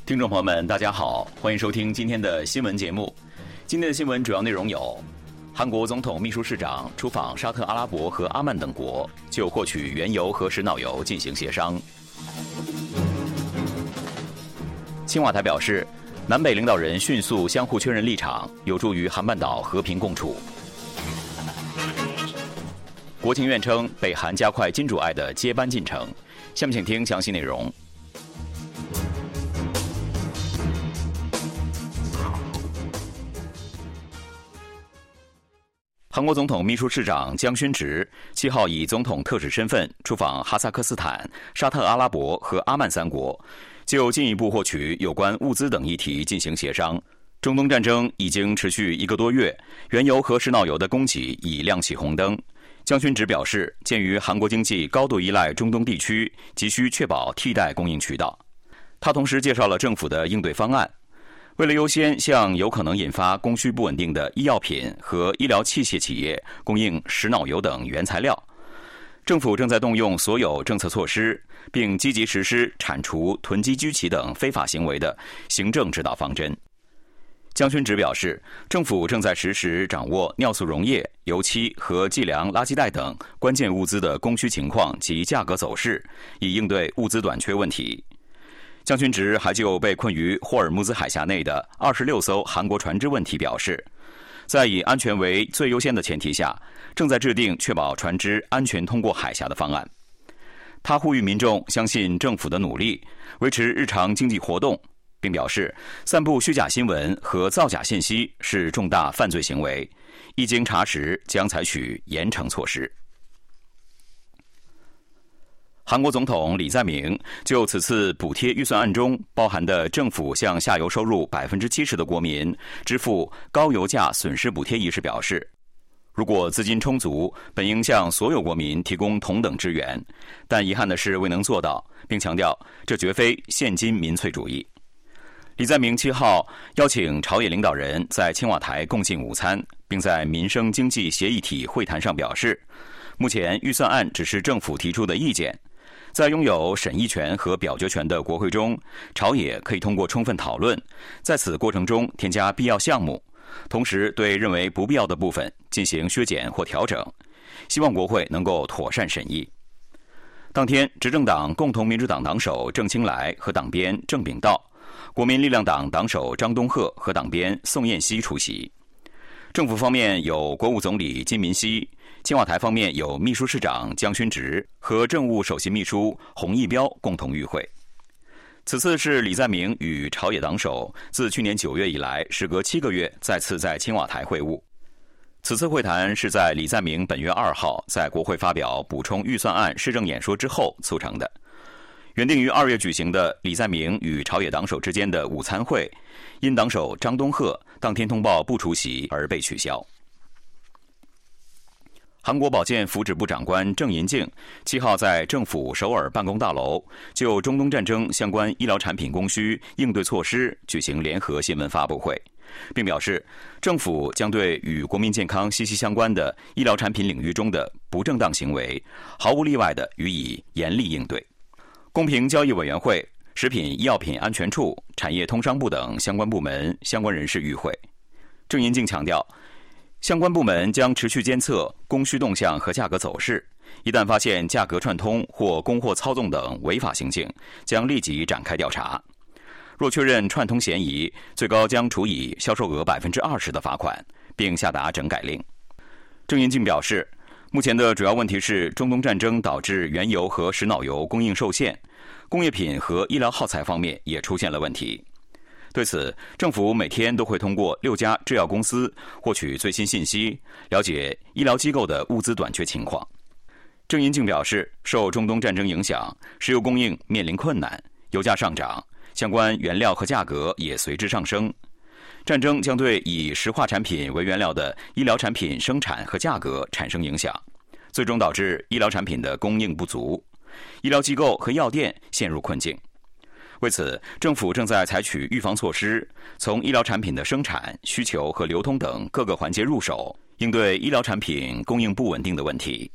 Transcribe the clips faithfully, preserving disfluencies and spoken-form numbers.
听众朋友们，大家好，欢迎收听今天的新闻节目。今天的新闻主要内容有：韩国总统秘书市长出访沙特阿拉伯和阿曼等国，就获取原油和石脑油进行协商。青瓦台表示，南北领导人迅速相互确认立场，有助于韩半岛和平共处。国情院称，北韩加快金主爱的接班进程。下面请听详细内容。韩国总统秘书市长姜勋植七号以总统特使身份出访哈萨克斯坦、沙特阿拉伯和阿曼三国，就进一步获取有关物资等议题进行协商。中东战争已经持续一个多月，原油和石脑油的供给已亮起红灯。姜勋植表示，鉴于韩国经济高度依赖中东地区，急需确保替代供应渠道。他同时介绍了政府的应对方案。为了优先向有可能引发供需不稳定的医药品和医疗器械企业供应石脑油等原材料，政府正在动用所有政策措施，并积极实施铲除囤积居奇等非法行为的行政指导方针。姜勋植表示，政府正在实时掌握尿素溶液、油漆和计量垃圾袋等关键物资的供需情况及价格走势，以应对物资短缺问题。姜勋植还就被困于霍尔木兹海峡内的二十六艘韩国船只问题表示，在以安全为最优先的前提下，正在制定确保船只安全通过海峡的方案。他呼吁民众相信政府的努力，维持日常经济活动，并表示，散布虚假新闻和造假信息是重大犯罪行为，一经查实将采取严惩措施。韩国总统李在明就此次补贴预算案中包含的政府向下游收入 百分之七十 的国民支付高油价损失补贴一事表示，如果资金充足，本应向所有国民提供同等支援，但遗憾的是未能做到，并强调这绝非现金民粹主义。李在明七号邀请朝野领导人在青瓦台共进午餐，并在民生经济协议体会谈上表示，目前预算案只是政府提出的意见，在拥有审议权和表决权的国会中，朝野可以通过充分讨论，在此过程中添加必要项目，同时对认为不必要的部分进行削减或调整，希望国会能够妥善审议。当天，执政党共同民主党党首郑清莱和党鞭郑秉道，国民力量党党首张东赫和党鞭宋彦熙出席。政府方面有国务总理金民熙，青瓦台方面有秘书市长姜勋植和政务首席秘书洪义标共同与会。此次是李在明与朝野党首自去年九月以来时隔七个月再次在青瓦台会晤。此次会谈是在李在明本月二号在国会发表补充预算案施政演说之后促成的。原定于二月举行的李在明与朝野党首之间的午餐会，因党首张东赫当天通报不出席而被取消。韩国保健福祉部长官郑银敬七号在政府首尔办公大楼就中东战争相关医疗产品供需应对措施举行联合新闻发布会，并表示，政府将对与国民健康息息相关的医疗产品领域中的不正当行为毫无例外地予以严厉应对。公平交易委员会、食品医药品安全处、产业通商部等相关部门相关人士与会。郑银敬强调，相关部门将持续监测供需动向和价格走势，一旦发现价格串通或供货操纵等违法行径，将立即展开调查。若确认串通嫌疑，最高将处以销售额 百分之二十 的罚款，并下达整改令。郑银敬表示，目前的主要问题是中东战争导致原油和石脑油供应受限，工业品和医疗耗材方面也出现了问题。对此，政府每天都会通过六家制药公司获取最新信息，了解医疗机构的物资短缺情况。郑银敬表示，受中东战争影响，石油供应面临困难，油价上涨，相关原料和价格也随之上升。战争将对以石化产品为原料的医疗产品生产和价格产生影响，最终导致医疗产品的供应不足，医疗机构和药店陷入困境。为此，政府正在采取预防措施，从医疗产品的生产、需求和流通等各个环节入手，应对医疗产品供应不稳定的问题。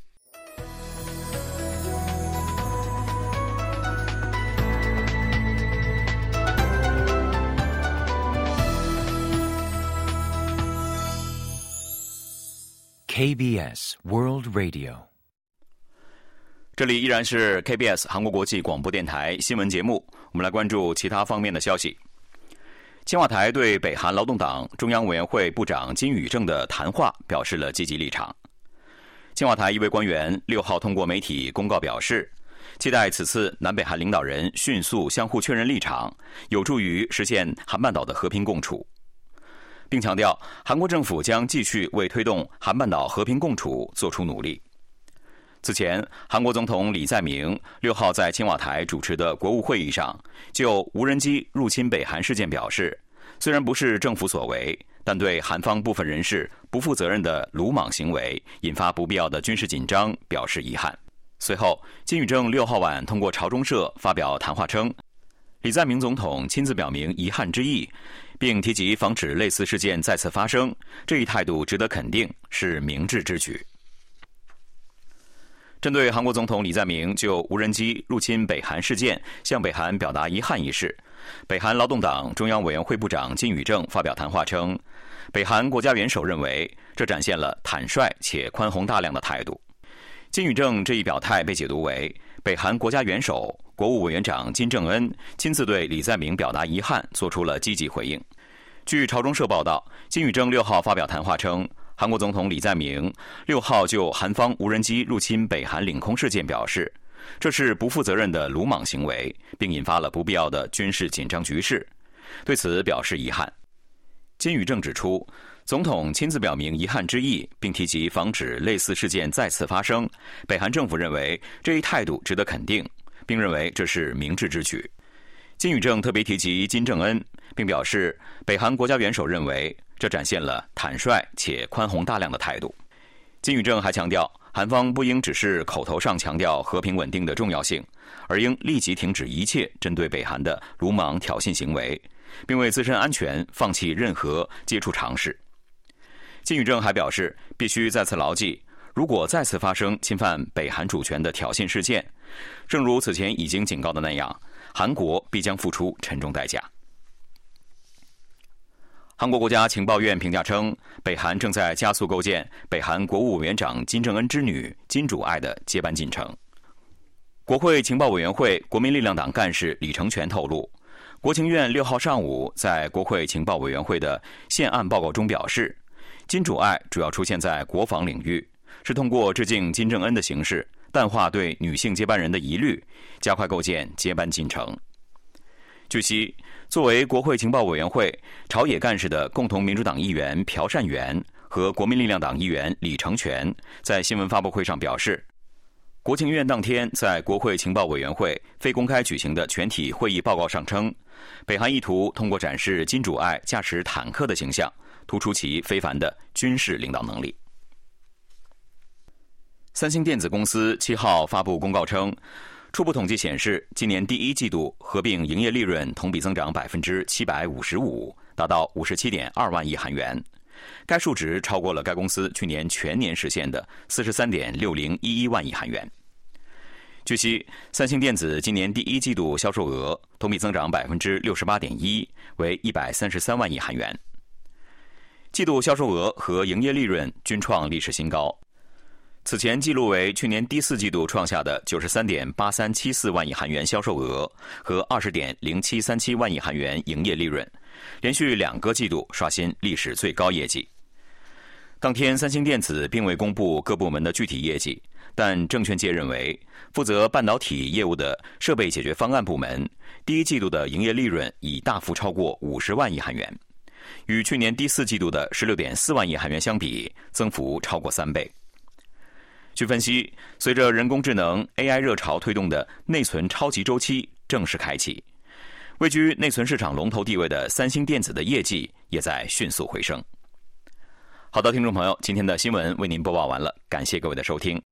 K B S World Radio。 这里依然是 K B S 韩国国际广播电台新闻节目，我们来关注其他方面的消息。青瓦台对北韩劳动党中央委员会部长金宇正的谈话表示了积极立场。青瓦台一位官员六号通过媒体公告表示，期待此次南北韩领导人迅速相互确认立场，有助于实现韩半岛的和平共处，并强调韩国政府将继续为推动韩半岛和平共处做出努力。此前，韩国总统李在明六号在青瓦台主持的国务会议上，就无人机入侵北韩事件表示，虽然不是政府所为，但对韩方部分人士不负责任的鲁莽行为，引发不必要的军事紧张表示遗憾。随后，金宇正六号晚通过朝中社发表谈话称，李在明总统亲自表明遗憾之意，并提及防止类似事件再次发生，这一态度值得肯定，是明智之举。针对韩国总统李在明就无人机入侵北韩事件向北韩表达遗憾一事，北韩劳动党中央委员会部长金宇正发表谈话称，北韩国家元首认为这展现了坦率且宽宏大量的态度。金宇正这一表态被解读为北韩国家元首、国务委员长金正恩亲自对李在明表达遗憾，做出了积极回应。据朝中社报道，金宇正六号发表谈话称，韩国总统李在明六号就韩方无人机入侵北韩领空事件表示，这是不负责任的鲁莽行为，并引发了不必要的军事紧张局势，对此表示遗憾。金宇正指出，总统亲自表明遗憾之意，并提及防止类似事件再次发生，北韩政府认为这一态度值得肯定，并认为这是明智之举。金宇正特别提及金正恩，并表示北韩国家元首认为这展现了坦率且宽宏大量的态度。金宇正还强调，韩方不应只是口头上强调和平稳定的重要性，而应立即停止一切针对北韩的鲁莽挑衅行为，并为自身安全放弃任何接触尝试。金宇正还表示，必须再次牢记，如果再次发生侵犯北韩主权的挑衅事件，正如此前已经警告的那样，韩国必将付出沉重代价。韩国国家情报院评价称，北韩正在加速构建北韩国务委员长金正恩之女金主爱的接班进程。国会情报委员会国民力量党干事李成全透露，国情院六号上午在国会情报委员会的现案报告中表示，金主爱主要出现在国防领域，是通过致敬金正恩的形式，淡化对女性接班人的疑虑，加快构建接班进程。据悉，作为国会情报委员会朝野干事的共同民主党议员朴善元和国民力量党议员李成全在新闻发布会上表示，国情院当天在国会情报委员会非公开举行的全体会议报告上称，北韩意图通过展示金主爱驾驶坦克的形象，突出其非凡的军事领导能力。三星电子公司七号发布公告称，初步统计显示，今年第一季度合并营业利润同比增长百分之七百五十五，达到五十七点二万亿韩元。该数值超过了该公司去年全年实现的四十三点六零一一万亿韩元。据悉，三星电子今年第一季度销售额同比增长百分之六十八点一，为一百三十三万亿韩元。季度销售额和营业利润均创历史新高。此前记录为去年第四季度创下的九十三点八三七四万亿韩元销售额和二十点零七三七万亿韩元营业利润，连续两个季度刷新历史最高业绩。当天，三星电子并未公布各部门的具体业绩，但证券界认为，负责半导体业务的设备解决方案部门第一季度的营业利润已大幅超过五十万亿韩元，与去年第四季度的十六点四万亿韩元相比，增幅超过三倍。据分析，随着人工智能 A I 热潮推动的内存超级周期正式开启，位居内存市场龙头地位的三星电子的业绩也在迅速回升。好的，听众朋友，今天的新闻为您播报完了，感谢各位的收听。